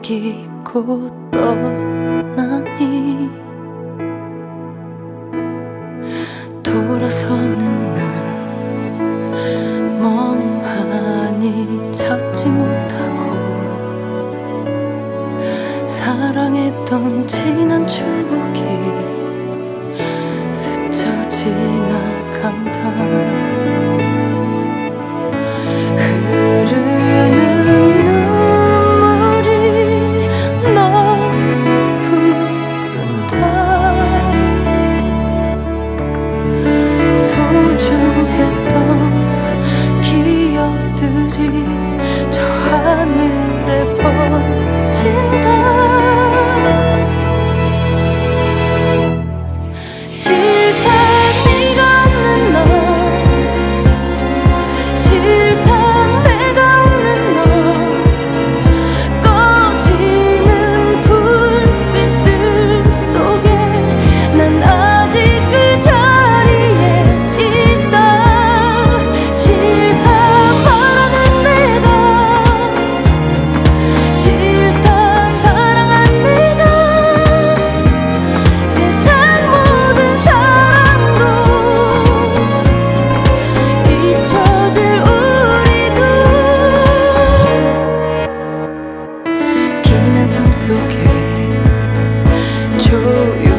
남기고 떠나니 돌아서는 날 멍하니 잡지 못하고 사랑했던 지난 추억이 스쳐 지나간다. 흐르는 눈물이 널 부른다. 소중했던 기억들이 저 하늘에 번진다. 싫다 네가 없는 너, 싫다 내가 없는 너. 꺼지는 불빛들 속에 난 아직 그 자리에 있다. 싫다 바라는 내가, 싫다 사랑한 내가. 세상 모든 사랑도 잊혀질 우리도. 긴 한숨 속에 조용